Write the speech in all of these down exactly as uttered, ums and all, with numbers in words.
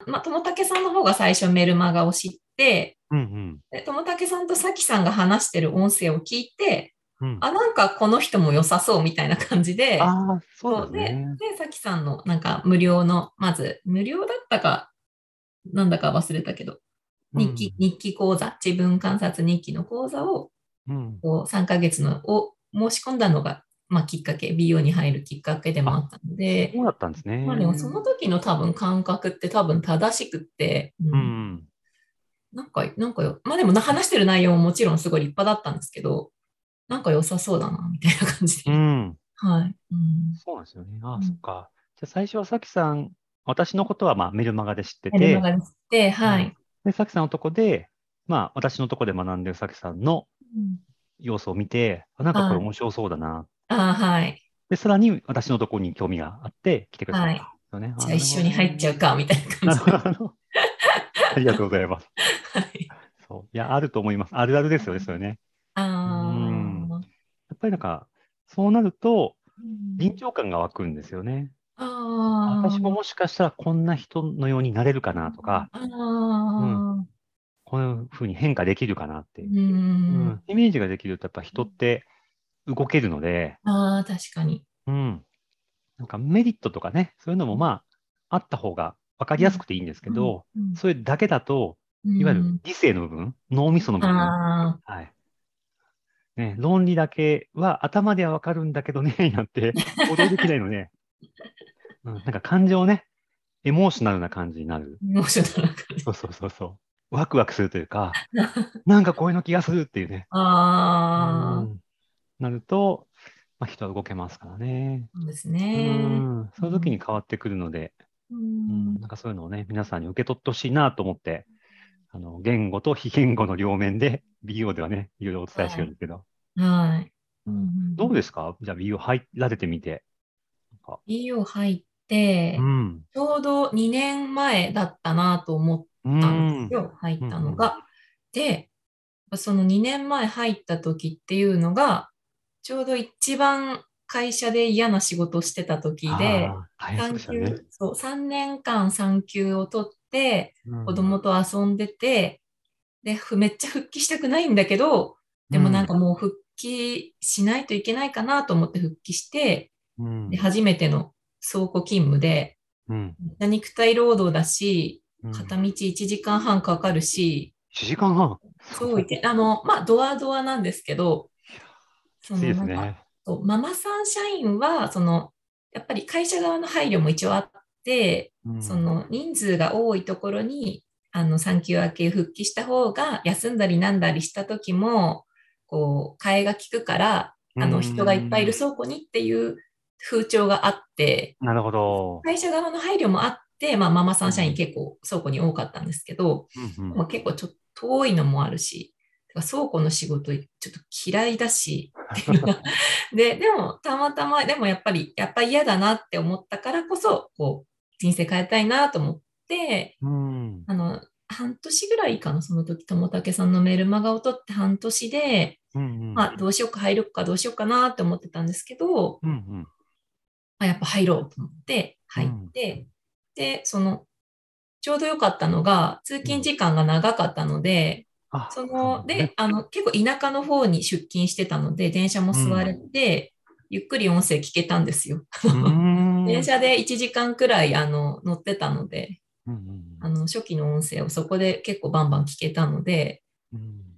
まあ、友武さんの方が最初メルマガを知って、 うんで友武さんとさきさんが話してる音声を聞いて、 うん。うん。 あ、なんかこの人も良さそうみたいな感じで、 ああ、そうでそうで、 すね。 で、さきさんのなんか無料の、まず無料だったか、なんだか忘れたけど、日記、 うん。 日記講座、自分観察日記の講座をうん。 こうさんかげつのを申し込んだのが、まあ、きっかけ、美容に入るきっかけでもああ、 ったので、 そうだったんですまあでもそね。 の時の多分感覚って多分正しくって、ううん、 ん。 なんか、なんかよ、まあでもな話してる内容ももちろんすごい立派だったんですけど、なんか良さそうだな、みたいな感じで。 うん。 はい。うん。 そうなんですよね。ああ、そっうん、 か。じゃあ最初はさきさん、私のことはまあメルマガで知ってメルマて、 ガですって、 うん。 はい。 で、さきさんのとこで、まあ私のとこで学んでるさきさんのうん、 要素を見て、あ、なんかこれあ面白そうだな。 あ、はい。 で、さらに私のところに興味があって来てくださっはい。 た。よね。あ、 じゃあ一なるほど緒に入っちゃうね。 か、みたいな感なるじで。 ほど。ありがとうございます。 はい。 そう。いや、あると思います。あるあるですよね、それね。 あうーん。 あ、 やっぱりなんか、そうなると、 うん、 臨場感が湧くんですよね。私もあもしかしたらこんな人のようになれるかなとか、 あ、 うん。 ああ、 こういうふうに変化できるかなって。 うん、 うん。イメージができると、やっぱ人って動けるので、 ああ、確かに。 うん。なんかメリットとかね、そういうのもまあ、あった方が分かりやすうん、 くていいんですけうん、 ど、 うん、 それだけだと、 ういわゆるん、 理性の部分、脳みその部分、 あはい。ね、論理だけは頭では分かるんだけどね、になって行動できないので、うん、なんか感情ね、エモーショナルな感じになる。 あ、エモーショナルな感じ。 そうそうそうそう。ワクワクするというか、なんかこういうの気がするっていうね。うああ、 ん。なると、まあ、人は動けますからね。 そうですうね。 ん。 うん、 その時に変わってくるので、 ううん。 ん、 なんかそういうのをね、皆さんに受け取ってほしいなと思って、あの、言語と非言語の両面で、美容ではね、いろいろお伝えしてはい、 るんですけど。 はい。 うん。 うん、 どうですかじゃあ美容入られてみて。なんか、 医療入って、 うん。 ちょうどにねんまえだったなと思っうたんですん。 よ、入っうん。うん。 たのが。で、そのにねんまえ入った時っていうのが、ちょうど一番会社で嫌な仕事をしてた時で、 ああ、大変そうで産休、 したね。 そう、さんねんかん産休を取って、子うん。 供と遊んでて、で、ふめっちゃ復帰したくないんだけど、でもなんうん。 かもう復帰しないといけないかなと思って復帰して、で、 うん。 初めての倉庫勤務で、 うん。 肉体労働だし、 うん。 片道いちじかんはんかかるし、 いちじかんはん。 そういて、 そう。 あの、まあ、ドアドアなんですけど、そきついでのなんか、 すね。 そうママさん社員は、その、やっぱり会社側の配慮も一応あって、 うん。 その人数が多いところに、あの、産休明け復帰した方が、休んだりなんだりした時も、こう、替えが利くから、 うーあの、人がいっぱいいるん。 倉庫にっていう風潮があって、 なるほど。 会社側の配慮もあって、まあ、ママさん社員うん。 結構倉庫に多かったんですけど、 うん。うん。 でも結構ちょっと遠いのもあるし、倉庫の仕事ちょっと嫌いだし、っていうのがで、でもたまたま、でもやっぱり、やっぱり嫌だなって思ったからこそ、こう、人生変えたいなと思って、 うん。 あの、半年ぐらいかな、その時、友武さんのメルマガを取って半年で、 うん。 まあ、どうしようか入るかどうしようかなって思ってたんですけど、 うん。 まあ、やっぱ入ろうと思って入っうん。 て、で、その、ちょうど良かったのが、通うん。 勤時間が長かったので、 あ、 その、 なるほどね。 で、あの、結構田舎の方に出勤してたので、電車もうん。 座れて、ゆっくり音声聞けたんですよ。 うーん。うん。 電車でいちじかんくらい、あの、乗ってたので、 うん。 あの、初期の音声をそこで結構バンバン聞けたので、 うん。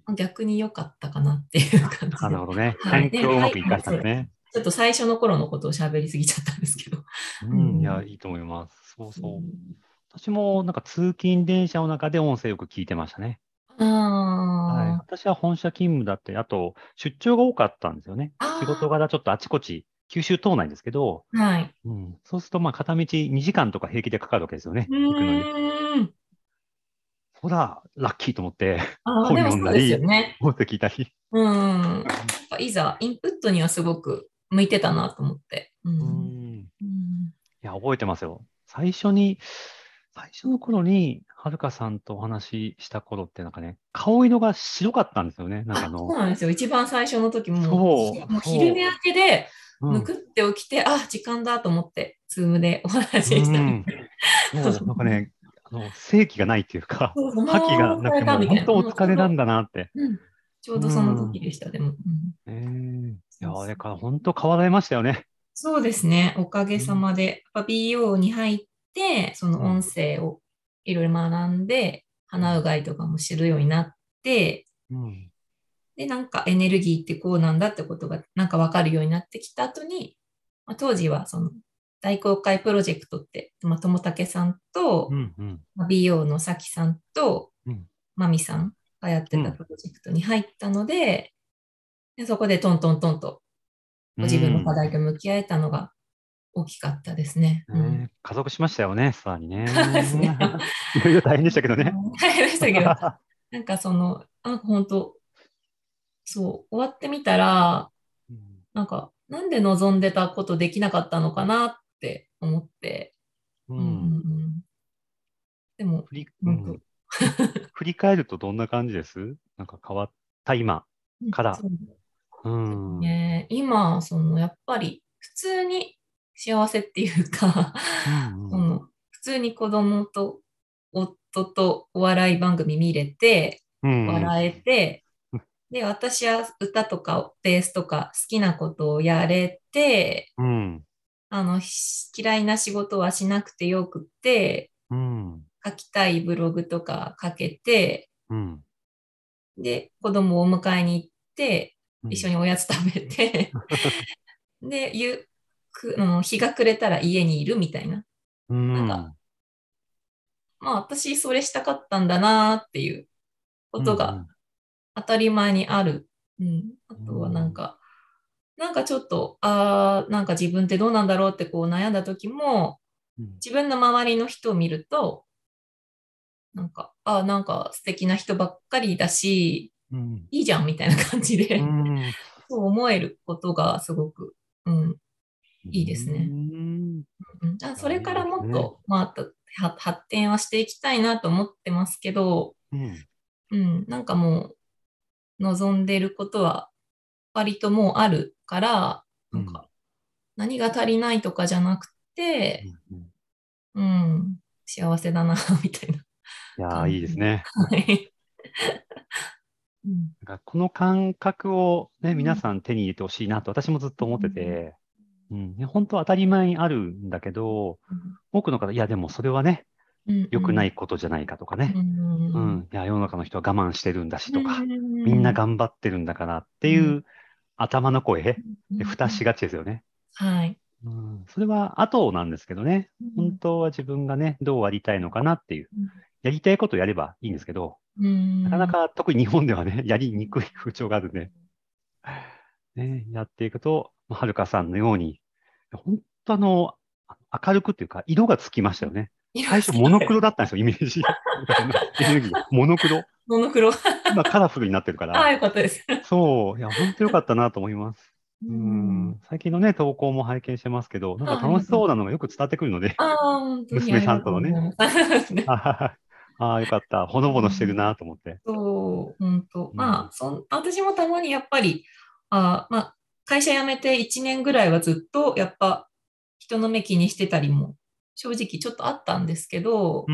逆に良かったかなっていうあ、 感じで。 なるほどね。 はい。 環で、はい、 境をうまく活かしはい、そう。 たんですね。 ちょっと最初の頃のことを喋りすぎちゃったんですけど。 うん。いや、 うん。 いいと思います。そううそう。 ん、 私もなんか通勤電車の中で音声よく聞いてましたね。はい。 あ私は本社勤務だって、あと出張が多かったんですよね。仕事あ、 柄ちょっとあちこち、九州島内ですけど、 ああ、はい。 うん。そうすると、まあ、片道にじかんとか平気でかかるわけですよね。 う行くのに。 ーん。 ほら、ラッキーと思って、 ああ、 本でもそうですよ読んだり、 ね。 音声聞いたり。 うん。なんかいざ、インプットにはすごく向いてたなと思って。ううん。 ん。いうん。 や、覚えてますよ。最初に、最初の頃に、はるかさんとお話しした頃って、なんかね、顔色が白かったんですよね。なんかああ、その、 うなんですよ。一番最初の時も、 そう、 もう昼寝そ明けで、 う、うん、 むくって起きて、あ、時間だと思って、ズームでお話うししたみん、 たいな。 そう、なんかね、 あの、正気がないっていうか、 そうそう、 覇気がもう疲なくて、もうれたみたいな。 本当おもうちょうど、 疲れなんだなって。 うん、ちょううどそのん。 時でした、でも。うん、 ええいや、あれそうそう。 から本当変わられましたよね。 そうですね。おかげさうん。 まで、やっぱ ビーオー に入って、その音うん。 声をいろいろ学んで、鼻うがいとかも知るようになって、 うん。 で、なんかエネルギーってこうなんだってことがなんかわかるようになってきた後に、まあ、当時はその大公開プロジェクトって、まあ、友武さんと、 うん。うん。 まあ、ビーオー のさきさんとうん。 マミさんがやってうん。 たプロジェクトに入ったので、でそこでトントントンとうご自分の課ん。 題と向き合えたのが大きかったですね。うん。 ねえ、加速しましたよね、さらにそうですね。 ね。いろいろ大変でしたけどね。 大変でしたけど、なんかその、なんか本当、そう、終わってみたら、 うん。 なんか、なんで望んでたことできなかったのかなって思って、うんうんううん。 ん。でも、 振り、う本当、 ん。振り返るとどんな感じです？なんか変わった今から。 うんそううん。うん。 ね、今、その、やっぱり、普通に幸せっていうか、 うん。 その、普通に子供と夫とお笑い番組見れて、 うん。 笑えて、で、私は歌とかベースとか好きなことをやれて、 うん。 あの、嫌いな仕事はしなくてよくって、 うん。 書きたいブログとか書けて、 うん。 で、子供をお迎えに行って、 うん。 一緒におやつ食べて、で、ゆく、あの日が暮れたら家にいるみたいな。 うなんか、 ん。 まあ私それしたかったんだなっていうこうん。 とが当たり前にある。うん。あうとはなんん。 か、なんかちょっと、ああ、なんか自分ってどうなんだろうってこう悩んだ時も、 うん。 自分の周りの人を見ると、なんか、ああ、なんか素敵な人ばっかりだし、 うん。 いいじゃんみたいな感じうで、 ん。 そう思えることがすごく、うん、 ういいですね。 ん。 うん、あそあ、いいれからですね。 もっと、まあ、は発展はしていきたいなと思ってますけど、 うん。 うん、なんかもう望んでることは割ともうあるから、 うん。 なんか何が足りないとかじゃなくて、 うん。うん。 うん、幸せだな、みたいないやー、いいです感じ。 ね。 はい。うん。 なんかこの感覚をね、皆うん。 さん手に入れてほしいなと私もずっと思ってうん。 て、うん、いや本当は当たり前にあるんだけど、多くの方、いや、でもそれはね、 うん。う良くなん。 いことじゃないかとかうね、うん。 ん、いや、世の中の人は我慢してるんだしうとか、みんなん。 頑張ってるんだからってうん。 いう頭の声うん。 で蓋しがちですよね。 はい。 うん、それは後なんですけどね、本うん。 当は自分がね、どうありたいのかなっていう、やりたいことをやればいいんですけど、 うん。 なかなか特に日本ではね、やりにくい風潮があるんで、ね、やっていくと、まあはるかさんのように、本当あの、明るくっていうか、色がつきましたよね。 色が最初モノク好きなんです。 ロだったんですよ、イメージ。あのエネルギーが。モノクロ。 モノクロ。 今カラフルになってるかああ、 ら、 よかったです。 そう、いや、本当良かったなと思います。 ううん。 ん、最近のね、投稿も拝見してますけど、なんかはい、 楽しよかった。 そうなのがよく伝わってくるので、 ああ、本当にあ娘りがとさんとのね、 うございます。 あははあー、よかった。ほのぼのしてるなと思って。 そう、本当。 うん、 まあ、そん、私もたまにやっぱり、あ、まあ、会社辞めていちねんぐらいはずっと、やっぱ、人の目気にしてたりも、正直ちょっとあったんですけど、 うん、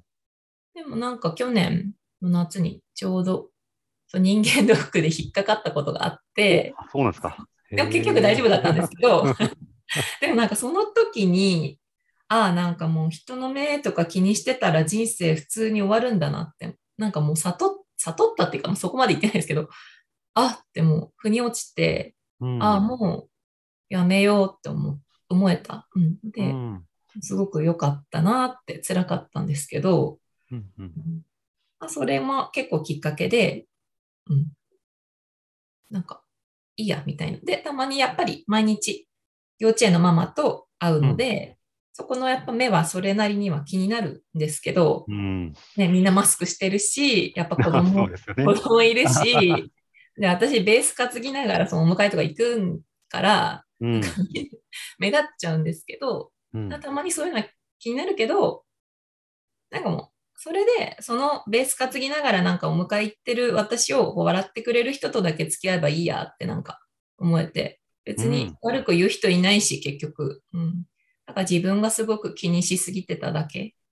でもなんか去年の夏にちょうど、そう人間ドックで引っかかったことがあっお、 て、 あそうなんですか。へでも結局大丈え。 夫だったんですけど、でもなんかその時に、ああ、なんかもう人の目とか気にしてたら人生普通に終わるんだなって、なんかもう悟っ、悟ったっていうか、もうそこまで言ってないですけど、あってもう腑に落ちて、 うああ、 ん、 もうやめようって思う、思えた。うん。で、 うん、 すごく良かったなって辛かったんですけど、 うん、うん。 うんまあ、それも結構きっかけで、うん、なんかいいや、みたいな。で、たまにやっぱり毎日幼稚園のママと会ううんので、そこのやっぱ目はそれなりには気になるんですけど、 うん。 ね、みんなマスクしてるし、やっぱ子あ、そう供、 ですよね。 子供いるし、で、私ベース担ぎながらそのお迎えとか行くから、なんかうん、 目立っちゃうんですけど、 うん、 たまにそういうのは気になるけど、なんかもう、それで、そのベース担ぎながらなんかお迎え行ってる私をこう笑ってくれる人とだけ付き合えばいいやってなんか思えて、別にうん。 悪く言う人いないし、結局。うん。だから自分がすごく気にしすぎてただけ。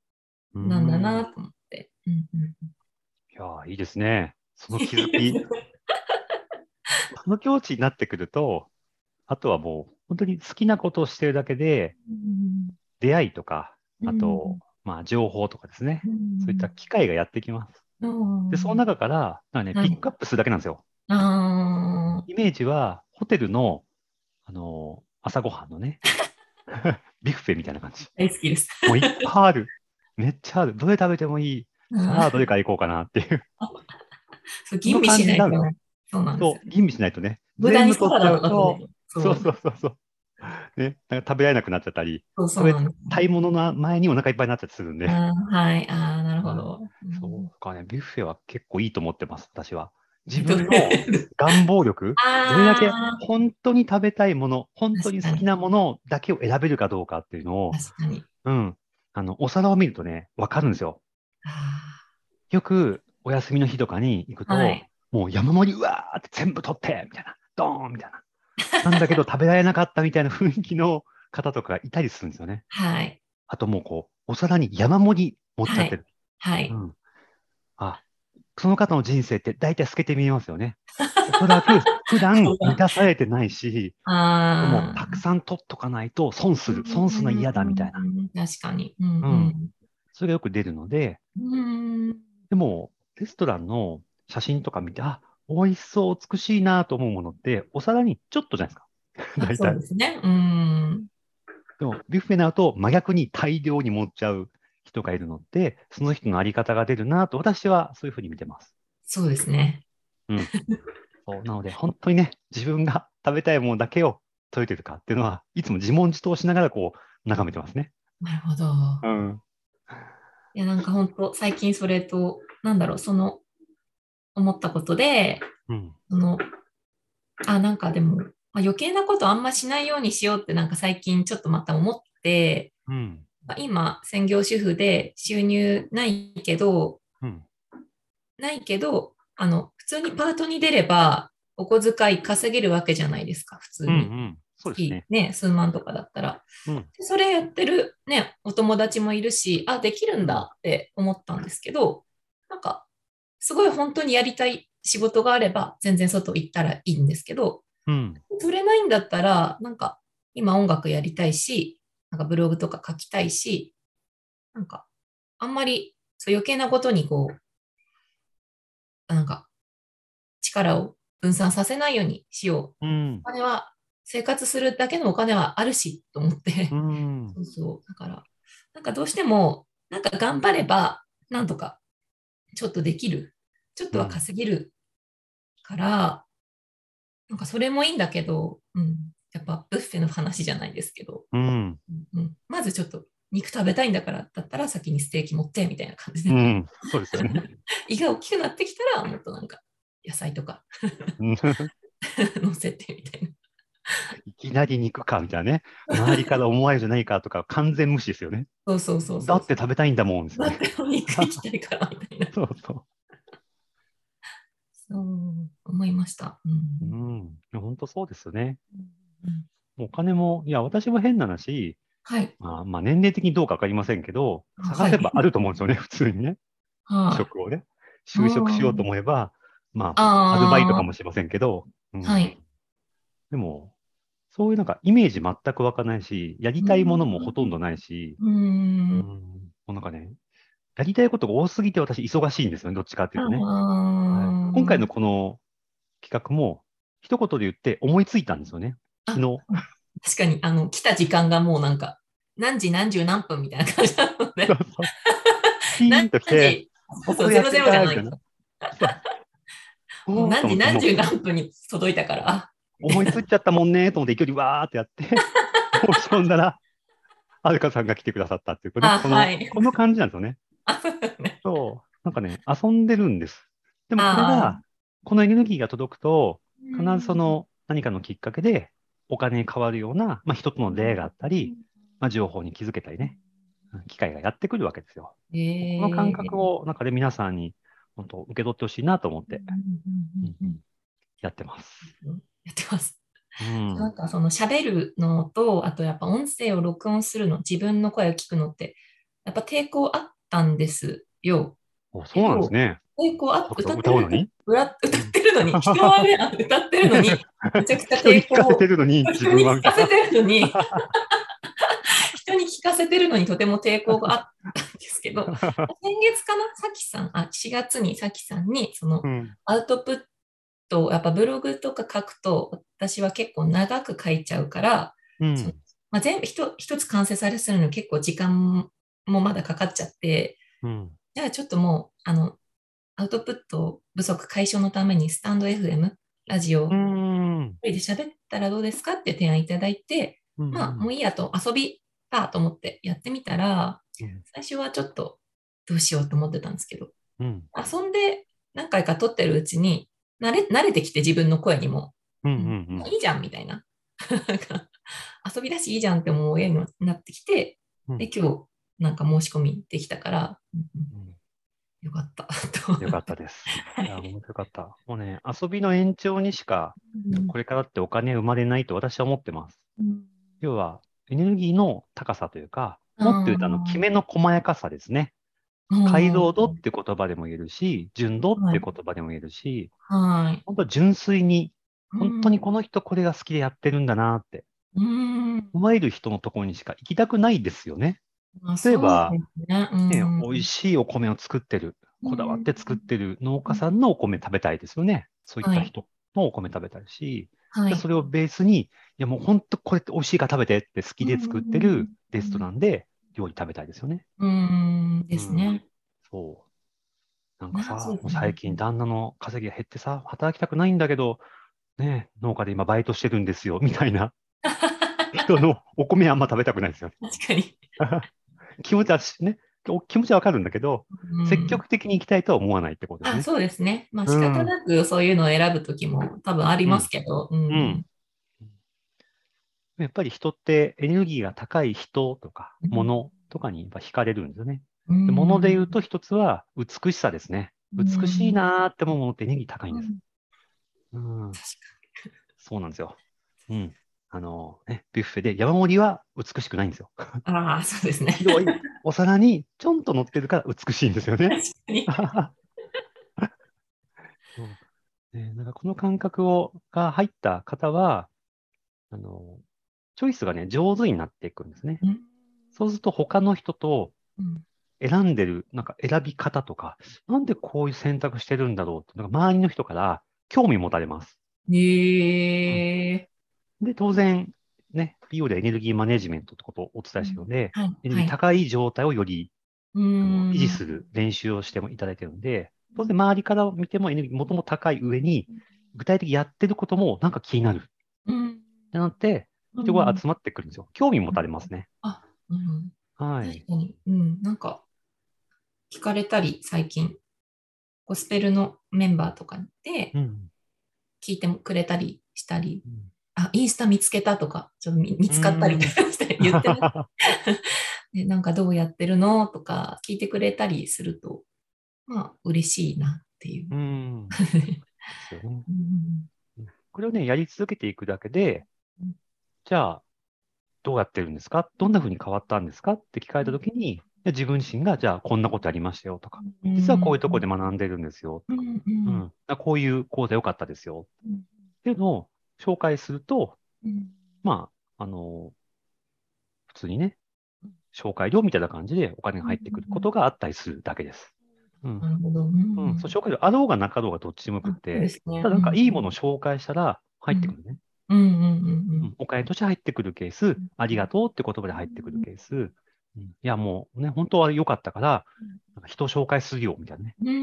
なんだなと思って。うんうん、 いやー、いいですね。その気づき。その境地になってくると、あとはもう、本当に好きなことをしてるだけで、 うん出会いとか、 うんあと、まあ、情報とかですね。 うそういったん機会がやってきます。 うで、そのん中から、なんかね、 はい。 ピックアップするだけなんですよ。 ああ、 イメージは、ホテルの、あのー朝ごはんのね、ビュッフェみたいな感じ。 大好きです。 もういっぱいある。めっちゃある。どれ食べてもいい。さあ、どれから行こうかなっていう。 そう、 その吟味し感じになるの。 ないとね。そうなんですよ。 そう、吟味しないとね。 無駄全にサラダ部取っちゃうと、 とか食べる。 そうそう、 そうそうそう。ね、なんか食べられなくなっちゃったり、 そうそ食べうなんですよ。 たいものの前にお腹いっぱいになっちゃったりするんで。 あーはい。ああ、なるほはい。 ど。うそうん、 かね、ビュッフェは結構いいと思ってます、私は。自えっと、 分の願望力、どれだけああ、 本当に食べたいもの、本当確かに。 に好きなものだけを選べるかどうかっていうのを、 確かに。 うん、あの、お皿を見るとね、わかるんですよ。 あよくお休みの日とかに行くあ、はと、 い。 もう山盛り、うわーって全部取って、みたいな、ドーンみたいな。なんだけど食べられなかったみたいな雰囲気の方とかがいたりするんですよね。 はい。 あともうこう、お皿に山盛り盛っちゃはい。 ってる。 はい。 うん。あ、その方の人生って大体透けて見えますよね。おそらく普段満たされてないし、もうああ、 たくさん取っとかないと損すうる。損するの嫌だみたいな。 ん、確かに。うんうん。 うん。 それがよく出るので、 うん。 でも、レストランの写真とか見て、あ、美味しそう、美しいなと思うものって、お皿にちょっとじゃないですか。 あ、 大そうで体。 すね。うん。 でも、ビュッフェになると真逆に大量に盛っちゃう人がいるので、その人のあり方が出るなと、私はそういうふうに見てます。 そうですね。 うん。そう。なので、本当にね、自分が食べたいものだけを取れてるかっていうのは、いつも自問自答しながらこう、眺めてますね。 なるほど。 うん。 いや、なんか本当、最近それと、なんだろう、その、思ったことで、 うん。 その、あ、なんかでも、まあ、余計なことあんましないようにしようって、なんか最近ちょっとまた思って、 うん。 まあ今、専業主婦で収入ないけど、 うん。 ないけど、あの、普通にパートに出れば、お小遣い稼げるわけじゃないですか、普通うん。うに。 ん。そうですね。 月ね、数万とかだったら。 うん。 でそれやってるね、お友達もいるし、あ、できるんうん。 だって思ったんですけど、なんか、すごい本当にやりたい仕事があれば、全然外行ったらいいんですけど、 うん。 取れないんだったら、なんか、今音楽やりたいし、なんかブログとか書きたいし、なんか、あんまりそう余計なことにこう、なんか力を分散させないようにしよう。 うん。 お金は、生活するだけのお金はあるし、と思っうて。 ん。 そうそう。だから、なんかどうしても、なんか頑張れば、なんとか、ちょっとできる。ちょっとはうん。 稼げるから、なんかそれもいいんだけど、うん。やっぱブッフェの話じゃないですけど、 うん。 うん、まずちょっと肉食べたいんだからだったら先にステーキ持ってみたいな感じでうん。そうですよね。 胃が大きくなってきたらもっとなんか野菜とかうん乗せてみたいな。 いきなり肉かみたいなね。周りから思われるじゃないかとか、完全無視ですよね。 そうそうそうだそうそう。 って食べたいんだもんですよね。 だってお肉行きたいからみたいな。 そうそそう思いました。うう。うん。 ん。本当そうですよね。 うんもうお金も、いや、私も変な話、 はい。 まあ、まあ、年齢的にどうかわかりませんけど、 あはい。 探せばあると思うんですよね、普通にね。 はい。 職をね。 あ就職しようと思えば、まあ、アルバイトかあもしれませんけど、うー、はん。 い。 でも、そういうなんかイメージ全く湧かないし、やりうたいものもほとんん。 どないし、 うん。 うん、もうなんかね、やりたいことが多すぎて私忙しいんですよね、どっちかっていうとね。 あはい。今回のーこの企画も、一言で言って思いついたんですよね。昨あ、 日。 確かに、あの、来た時間がもうなんか、何時何十何分みたいな感じなので、 そうそう。ピーン何と来て、 時、そうそう、 僕やってゼロゼみたいみたいな。 ロじゃないと。 そう。 もうおーと思って、 何時何十もう何分に届いたから、あ、みたいな。 思いついちゃったもんねと思って勢いでわーってやって、申し込んだら、はるかさんが来てくださったっていうね、 あ、 この、 はい。 この感じなんですよね。 あ、そうだね。 そう。なんかね、遊んでるんです。でもこれああ、 が、このエネルギーが届くと、 う必ずそん。 の何かのきっかけでお金に変わるような、まあ、一つの例があったり、まあ、情報に気づけたりね、うん機会がやってくるわけですよ。この感覚ええを、なんかね、皆さんに本当受け取ってほしいなと思って、うんうんやってます。 やってます。 うん。 なんかその喋るのと、あとやっぱ音声を録音するの、自分の声を聞くのって、やっぱ抵抗あったんですよ。 お、そうなんですけど、 ね。 抵抗あ、 歌歌ってる、 歌うのに歌歌ってるのに、人はね、あ歌ってるのに、めちゃくちゃ人に聞かせて抵抗を、 るのに、自人に分はみたいな。 聞かせてるのに、人に聞かせてるのにとても抵抗があったんですけど、先月かな、さきさん、あ、しがつにさきさんに、その、 うん。 アウトプット、やっぱブログとか書くと、私は結構長く書いちゃうから、そのうん。 まあ、全部一一つ完成されするのに結構時間もまだかかっちゃって、 うん。 じゃあちょっともう、あの、アウトプット不足解消のためにスタンド エフエム、ラジうオん。 で喋ったらどうですかって提案いただいて、 うん。 まあ、もういいやと遊びだと思ってやってみたら、 うん。 最初はちょっとどうしようと思ってたんですけど、 うん。 遊んで何回か撮ってるうちに慣れ、慣れてきて自分の声にも、 うん。ううん、 ん。 いいじゃんみたいな。なんか遊びだしいいじゃんって思うようになってきて、で、 うん。 今日なんか申し込みできたから、うんうん、 うん。 よかったと思よかっって。 たです。いや、 はい。 本当よかった。もうね、遊びの延長にしか、 うんこれからってお金生まれないと私は思ってます。 うん、 要は、エネルギーの高さというか、 あもっと言うと、あの、きー、 めの細やかさですね。 う解ん、 像度って言葉でも言えるし、純度っはい、 て言葉でも言えるし、 はい。 本当純粋に、 う本当にこん、 の人これが好きでやってるんだなって、 うん、 思える人のところにしか行きたくないですよね。 まあ、 例えば、 そうですね。うね、 ん、 美味しいお米を作ってる、こだわっうん、 て作ってる農うん、 家さんのお米食べたいですよね。そういっはい、 た人のお米食べたいし、 はい。 でそれをベースに、いやもう本当これって美味しいから食べてって好うきで作ってん、 るレストランで料理食べたいですよね。 うん、でうん。 すね。 そう。なんかなさ、 ぜだろもう最近旦那の稼ぎが減ってさ、働きたくないんだけど、ね、農家で今バイトしてるんですよ、みたいな人のお米あんま食べたくないですよね。 う。確かに。 気持ちはしね、お気持ちはわかるんだけど、 うん。 積極的に行きたいとは思わないってことですあ、 ね。 そうですね。まあ仕方うん。 なくそういうのを選ぶときも多分ありうん。 ますけど、うん。 うん。やっぱり人ってエネルギーが高い人とかうん。 物とかにやっぱ惹かれるんですよね。 うで物で言うん。 と一つは美しさですね。 う美しいん。 なーって思うものってエネルギー高いんです。 うん、 うん。 確そうなんですよ。うん。あの、ね、ビュッフェで山盛りは美しくないんですよ。 かに。ああ、そうですね。 広いお皿にちょんと乗ってるから美しいんですよね。 確かに。 そうね、なんかこの感覚をが入った方は、あの、チョイスがね、上手になっていくんですね。 うん。 そうすると他の人とうん。 選んでる、なんか選び方とか、なんでこういう選択してるんだろうって、なんか周りの人から興味持たれます。うん。 へえ。 で、当然、ね、美容でエネルギーマネジメントってことをお伝えしているうん。 ので、 はい。 エネルギーはい。 高い状態をよりうあの維持ん。 する練習をしてもいただいているので、当然周りから見てもエネルギーもともと高い上に、具体的にやってることもなんか気になるっうん。 てなって、人がうん。 集まってくるんですよ。興味持たれますね。 あ、うん。 はい。 確かに。うん。なんか、聞かれたり、最近、ゴスペルのメンバーとかでうん。 聞いてくれたりしたり、 うん。 あ、インスタ見つけたとか、ちょっと見見うつかったりとん。 かして言ってね。で、なんかどうやってるのとか聞いてくれたりすると、まあ、嬉しいなっていう。 うん。ですよね。 うん、 これをね、やり続けていくだけで、じゃあ、どうやってるんですか、どんな風に変わったんですかって聞かれたときに、いや自分自身が、じゃあ、こんなことありましたよとか、 うん、 実はこういうところで学んでるんですよとか、 うん、うん、 うん、あこういう講座良かったですようん、 っていうのを紹介すると、 うん、 まあ、あの、普通にね、紹介料みたいな感じでお金がうん、 入ってくることがあったりするだけです。うん。 なるほど。ううん。そう、 ん、 紹介料あろうがなかろうがどっちでもよくっあ、そうでて、 すね。 ただなんかうん、 いいものを紹介したら入うん、 ってくるね。 うん、うん、 うん。お金として入ってくるケース、ありうん、 がとうって言葉で入ってくるケース、うん、いやもうね、本当は良かったから、なんか人を紹介するよみたいなね。 うん、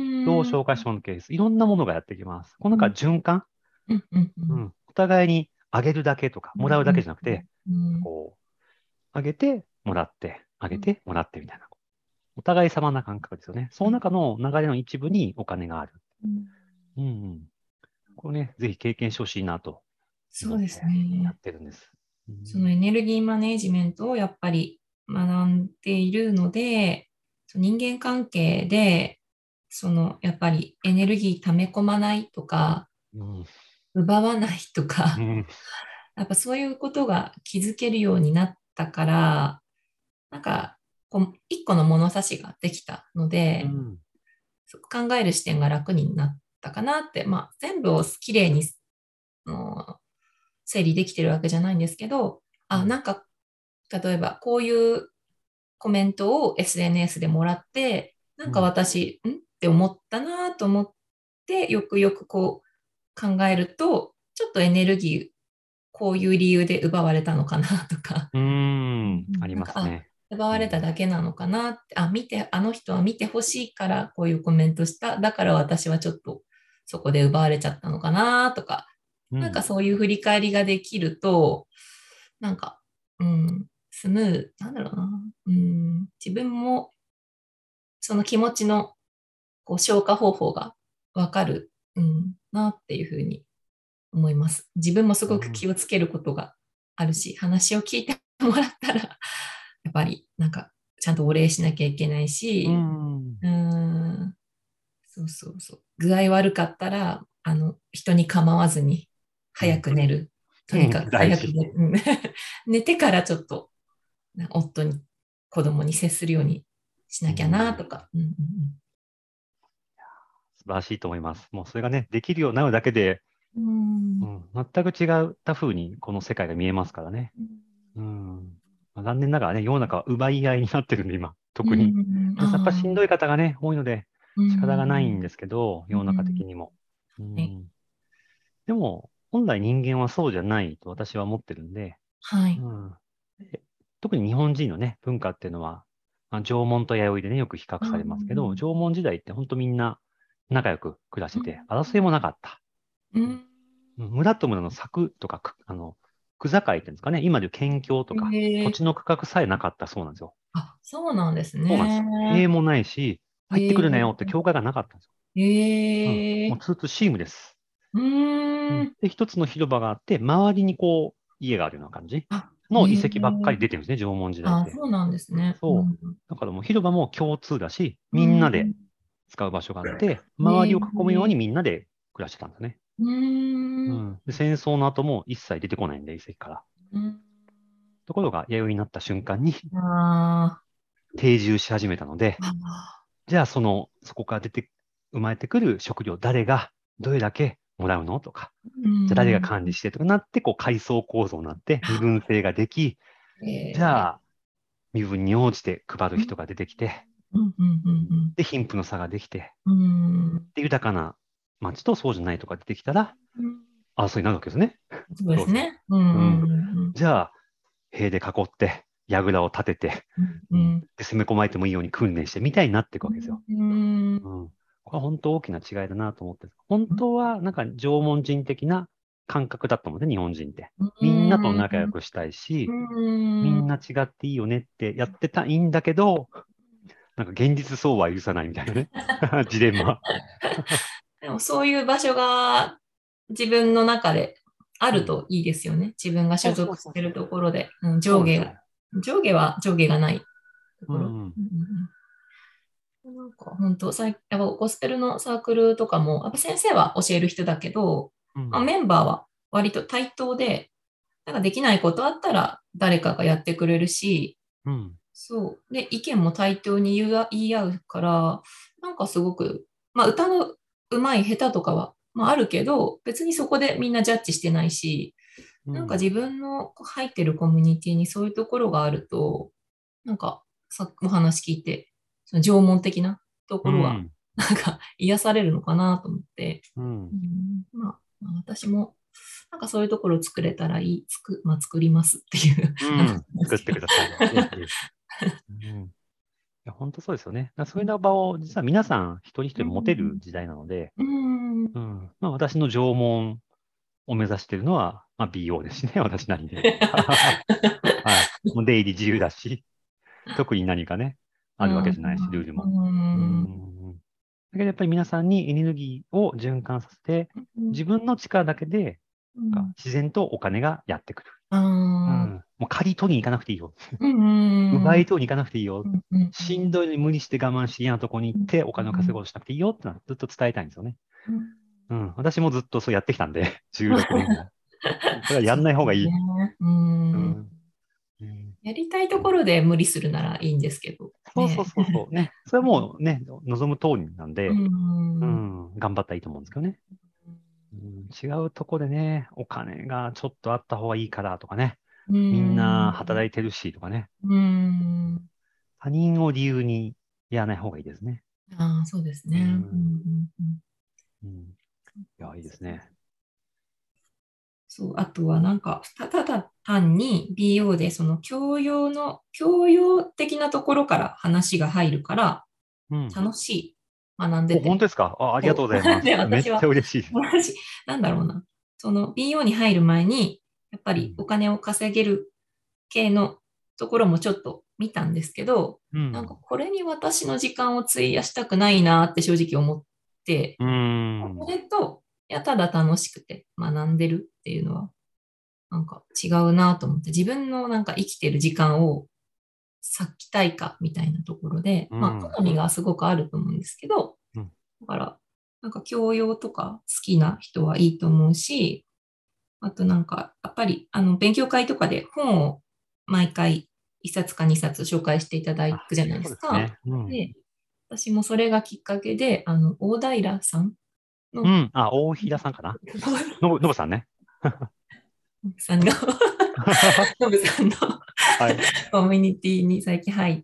人を紹介してもらうケース、いろんなものがやってきます。このうん、 中循環、 うん、うん、うん、 うん。お互いにあげるだけとか、もらうだけじゃなくて、 うん、 こう、あげて、もらって、あうん、 げて、もらってみたいな。お互い様な感覚ですよね。その中の流れの一部にお金がある。 うん、 うんうん。これね、ぜひ経験してほしいなとそうです思ってやっね。 てるんです。うそのん。 エネルギーマネジメントをやっぱり学んでいるので、その人間関係で、そのやっぱりエネルギー溜め込まないとか、 うん。 奪わないとか、 うん。 やっぱそういうことが気づけるようになったから、なんかこう一個の物差しができたので、 うん。 考える視点が楽になったかなって、まあ、全部をきれいにの整理できてるわけじゃないんですけど、あ、 うん。 なんか、例えばこういうコメントを エスエヌエス でもらって、なんかうん。 私、んって思ったなと思って、よくよくこう考えると、ちょっとエネルギー、こういう理由で奪われたのかなとか、 うーん。ありうんなんか、あ、 ますね。 奪われたうん。 だけなのかなって、あ、見て、あの人は見てほしいからこういうコメントした。だから私はちょっとそこで奪われちゃったのかなとか、なんかうん。 そういう振り返りができると、なんか、うん、スムーズ、なんだろうな、うん、自分もその気持ちのこう消化方法がわかる、うん、なっていうふうに思います。自分もすごくうん。 気をつけることがあるし、話を聞いてもらったら、やっぱりなんかちゃんとお礼しなきゃいけないうし、 ん。 うーん、そうそうそう。具合悪かったら、あの、人に構わずに早うん。 く寝る。とうん。 にかく大事。 早く寝、うん寝てからちょっと夫に、子供に接するようにしなきゃなうん。 とか。うんうん素晴らしいと思います。もうそれがね、できるようになるだけで、 うん。うんうん、全く違った風にこの世界が見えますからね。うん。まあ、残念ながらね、世の中は奪い合いになってるんで、今、 う特に。 ん。 やっぱしんどああ。 い方がね、多いので、 う仕方がないんん。 ですけど、 う世の中的ん。 にも。うはい。 ん。でも、本来人間はそうじゃないと私は思ってるんで、 はい。 うん。で特に日本人のね、文化っていうのは、まあ、縄文と弥生でね、よく比較うされますけど、 ん。 縄文時代って本当みんな仲良く暮らしてて、 うん。 争いもなかった。 うん。 うん村と村の柵とか、くあの、区境っていうんですかね、今でいう県境とか、土ええ地の区画さえなかったそうなんですよ。 あ、そうなんですそうなんです。 ね。 塀もないし、入ってくるなよってええ境界がなかったんですよ。うん。もうええツーツーシームです。 うーん。 うん。で、一つの広場があって、周りにこう、家があるような感じあ、 の遺跡ばっかり出ええてるんですね、縄文時代っあ、 て。 そうなんですね。うそう。 ん。 だからもう広場も共通だし、 うみんなでん。 使う場所があって、周りを囲むようにええみんなで暮らしてたんですね。 うーん。 うん。で、戦争の後も一切出てこないんで、遺跡から。 うんところが、弥生になった瞬間にあ定住し始めたので、 ーあじゃあその、そこから出て、生まれてくる食料、誰がどれだけもらうのとか、 ー。うじゃあ誰がん。 管理してとかなって、こう階層構造になって、身あ分制ができ、じええゃあ身分に応じて配るうん。 人が出てきて、 うん。うん。うん。 で、貧富の差ができて、 うん。 で、豊かな町とそうじゃないとか出てきたら、 うん争いになるわけですね。 そうで当然。 すね。うん。 うん。 うん。 じゃあ、塀で囲って、櫓を立てて、 うん。 うん。 うん。 で、攻め込まれてもいいように訓練してみたいになっていくわけですよ。 うん。 うん。これは本当大きな違いだなと思って、本当はなんか縄文人的な感覚だと思うんで、日本人って。みんなと仲良くしたいし、みんな違っていいよねってやってたいいんだけど、なんか現実そうは許さないみたいなね。ジレンマ。 でもそういう場所が自分の中であうん。 るといいですよね。自分が所そうそう属してるそうそう。 ところで、うん、 そうなんですよ。 上下が、上下は上下がないところ。 うん。 うんうん、なんか本当、さいやっぱゴスペルのサークルとかも、やっぱ先生は教える人だけど、まあ、 うん。 メンバーは割と対等で、なんかできないことあったら誰かがやってくれるし、 うん。 そう。で、意見も対等に言う言い合うから、なんかすごく、まあ歌の上手い下手とかは、まああるけど、別にそこでみんなジャッジしてないし、なんかうん。 自分の入ってるコミュニティにそういうところがあると、なんかさお話聞いて、その縄文的なところは、 うん。 なんか癒されるのかなと思って、 うん。 うん、まあ、まあ私も、なんかそういうところを作れたらいい、つく、まあ作りますっていう話うん。作ってなんですけど。 ください。ぜひぜひ。うん。いや、本当そうですよね。だからそういう場を、実は皆さん一人一う人持てるん時代なので、 うん。 うん。まあ、私の縄文を目指しているのは、まあ、ビーオー ですしね、私なりで。はい。もう出入り自由だし、特に何かね、あるわけじゃないし、ルールも。ううん。 ん。だけどやっぱり皆さんにエネルギーを循環させて、自分の力だけで、か自然とお金がやってくる。うん。もう借り取りに行かなくていいよ。奪い取りに行かなくていいよ。しんどいのに無理して我慢して嫌なとこに行ってお金を稼ごうとしなくていいよってのはずっと伝えたいんですよね。うん。私もずっとそうやってきたんで、じゅうろくねんぐらい。これはやんない方がいい。 ね。うん。 うん。うんやりたいところで無理するならいいんですけど。 そうそうそうそう。ね。それはもうね、望む通りなんで、 ううん、 ん。 頑張ったらいいと思うんですけどね。うん、違うとこでね、お金がちょっとあった方がいいからとかね、 うみんなん。 働いてるしとかね、 うん。 他人を理由にやらない方がいいですね。 ああ、そうですうね。うんん、 うんうん。 うん、いや、いいですね。 そう、あとはなんか、たただ単に ビーオー でその教養の、教養的なところから話が入るから、 うん。 楽しい。学んでお、本て。 当ですか？あ、ありがとうそう。 ございまで、 す。めっちゃ私は、 嬉しいです。 同じ、なんだろうな。その ビーオー に入る前に、やっぱうん。 りお金を稼げる系のところもちょっと見たんですけど、 うん。 なんかこれに私の時間を費やしたくないなって正直思って、 うーそん。 れと、いや、ただ楽しくて学んでるっていうのは、なんか違うなと思って、自分のなんか生きてる時間を割きたいかみたいなところで、まあ、 うん。 好みがすごくあると思うんですけど、 うん。 だから、なんか教養とか好きな人はいいと思うし、あとなんか、やっぱり、あの、勉強会とかで本を毎回いっさつかにさつ紹介していただあ、 くじゃないでそうすか。 ですね。うん。 で、私もそれがきっかけで、あの、大平さんの、 うん。あ、大平さんかな。のぶ、のぶさんね。 さんのノブさんのはい。 コミュニティに最近入って、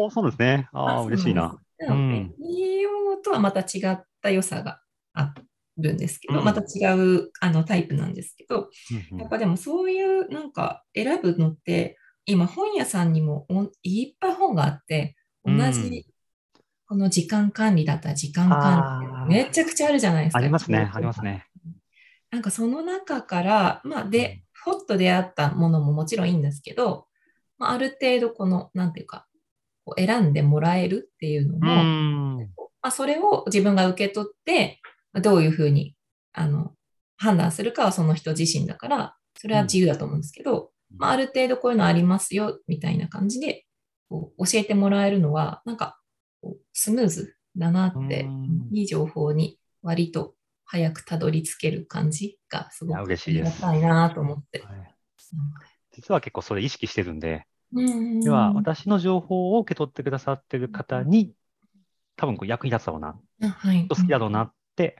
おー、そうですね。ああ、 あ、 そうなんです。 嬉しいな。 でも、 うん。 ビーオー とはまた違った良さがあるんですけど、またうん。 違うあのタイプなんですけど、 うん。うん。 やっぱでもそういうなんか選ぶのって、今本屋さんにもおいっぱい本があって、 うん。 同じこの時間管理だったら時間管理ってめあちゃくちゃあるじゃないですあ、ありか、 ますね。あり教とか。 ますね。 なんかその中から、まあで、 うん。 ほっと出会ったものももちろんいいんですけど、まあ、ある程度この、なんていうか、こう選んでもらえるっていうのうーも、 ん。 まあ、それを自分が受け取って、どういうふうに、あの、判断するかはその人自身だから、それはうん。 自由だと思うんですけど、まあ、ある程度こういうのありますよ、みたいな感じで、こう教えてもらえるのは、なんか、こうスムーズだなうーって、 ん。 いい情報に割と早くたどり着ける感じがすいや、 ごくあ嬉しいです。 りがたいなと思って。 はい。実は結構それ意識してるんで、 うでは、 ん。 私の情報を受け取ってくださってる方に、多分こう役に立つだろうな、 あ、はい。 好きだろうなって、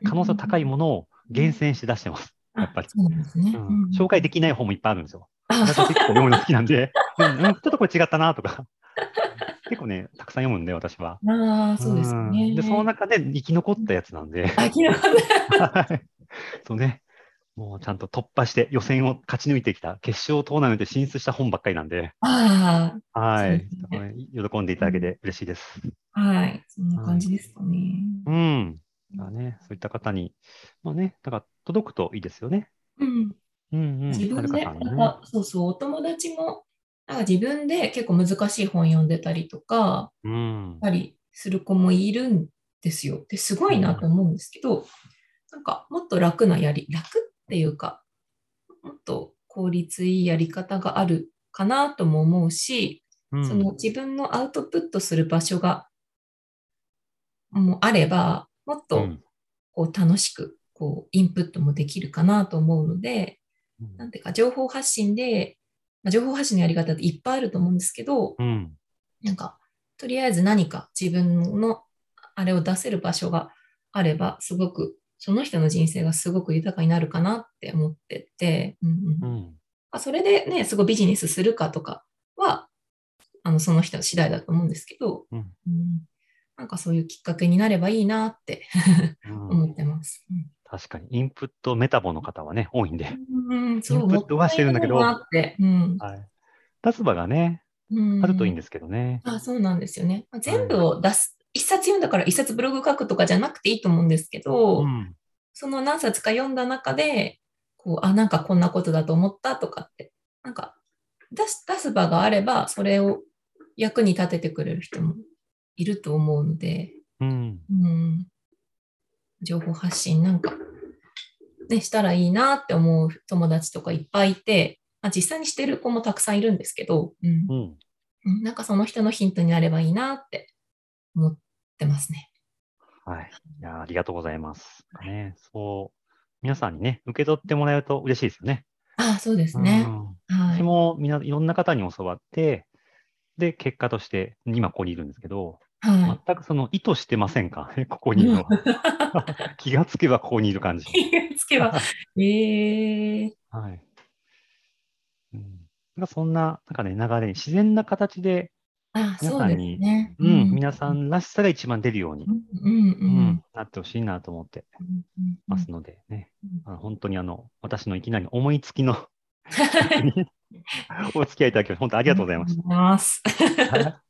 うん可能性の高いものを厳選して出してます。やっあ、 ぱり。 そうなんですね。ううん。紹介でん。 きない本もいっぱいあるんですよ。私は結構あ、 読むの好きなんで、うん、うんちょっとこれ違ったなとか、結構ね、たくさん読むんで、私は。 ああ、 うそうですよん。で、そのね。 中で生き残ったやつなんで、 あ、昨日ね。 はい。そうね、もうちゃんと突破して予選を勝ち抜いてきた、決勝トーナメントに進出した本ばっかりなんで、 ああ、そうですはい。 ね。 喜んでいただけうん、 て嬉しいです。 はい。そんなはい。 感じですかね。 うん。だね、そういった方に、まあね、だから届くといいですよね。 うん。 うんうん。はるか自分で、 さんにね。 なんか、そうそう、お友達も、なんか自分で結構難しい本読んでたりとか、 うん。 たりする子もいるんですよ。で、すごいなうん。 と思うんですけど、なんかもっと楽なやり、楽っていうか、もっと効率いいやり方があるかなとも思うし、そのうん。 自分のアウトプットする場所がもうあれば、もっとうん。 こう楽しくこうインプットもできるかなと思うので、 うん。 なんていうか情報発信で、まあ、情報発信のやり方っていっぱいあると思うんですけど、 うん。 なんかとりあえず何か自分のあれを出せる場所があれば、すごくその人の人生がすごく豊かになるかなって思ってて、うんうん、 うん。 まあ、それでね、すごいビジネスするかとかは、あの、その人次第だと思うんですけど、 うん。 うん、なんかそういうきっかけになればいいなってうん。 思ってます。 確かに、インプットメタボの方はね、多いんで、 うん、うん、 インそう、もっプットはしてたいないるんだけど、 なって。うん。 はい。立場がね、 うあるといいんん。 ですけどね。 あ、そうなんですよね。まあ全部はい。 を出す。一冊読んだから一冊ブログ書くとかじゃなくていいと思うんですけど、 うん。 その何冊か読んだ中で、こう、あ、なんかこんなことだと思ったとかって、なんか出す、出す場があれば、それを役に立ててくれる人もいると思うので、 うん。 うん、情報発信なんか、ね、したらいいなって思う友達とかいっぱいいて、まあ、実際にしてる子もたくさんいるんですけど、うん、 うん。 うんなんかその人のヒントになればいいなって思ってますね。 はい。いや、ありがとうございます。ね、そう。皆さんにね、受け取ってもらえると嬉しいですよね。 ああ、そうでうすね。 ん。私はい。 もみんないろんな方に教わって、で、結果として今ここにいるんですけど、全はい。 くその意図してませんかね、ここにいるうん。 のは。気がつけばここにいる感じ。 気がつけば。ええ、 はい。うん、なんかそんな、なんかね、流れに、自然な形でああ、そうです皆さんに、 ね。 うん、 うん。 皆さんらしさが一番出るように、 うん、うん、ううん、 ん。 なってほしいなと思ってうん、うん、うん。 ますのでね、 うん、 あの本当にあの、私のいきなり思いつきの企画ありにお付き合いいただき、本当ありがとうございましがとうございます。 た。